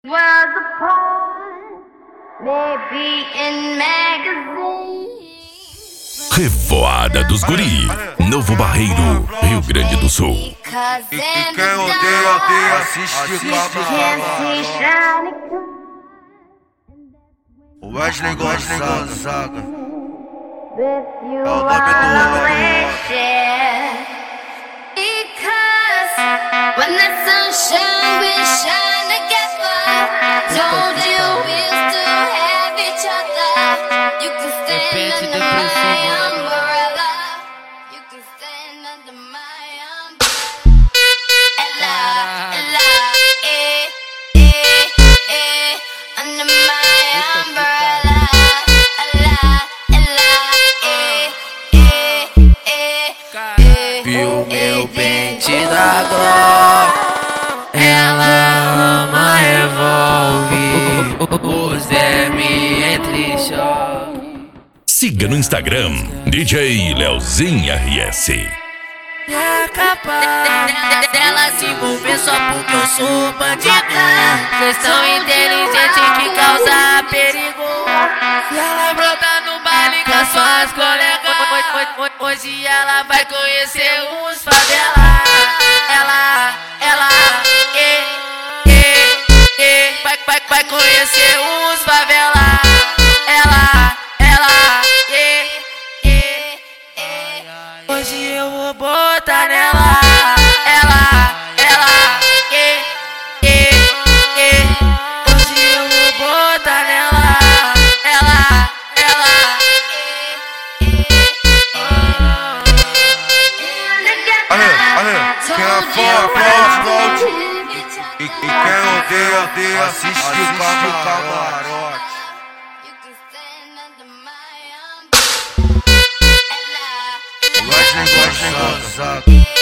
Was a part, maybe in magazines. Revoada dos Guri, Novo Barreiro, Rio Grande do Sul. E quem odeia, assiste o Wesley Gonzaga. With you É o nome I'll do always share. Because when the sunshine we shine together. Told you we'll still have each other. You can stand under my umbrella. You can stand under my umbrella. Under my umbrella. Viu meu pente da Glock, ela ama revólver, os DM entre choque. Siga no Instagram, DJ Leozinho RS. É capaz dela se envolver só porque eu sou bandido. Vocês são inteligentes que causa perigo. E ela brota no baile com as suas colegas. Hoje ela vai conhecer os favela. Vai conhecer os favela. Hoje eu vou botar nela. Hoje eu vou botar nela. Quem é fã, aplaude. E quem odeia, assiste o camarote. You can stand under my umbrella. Wesley Gonzaga.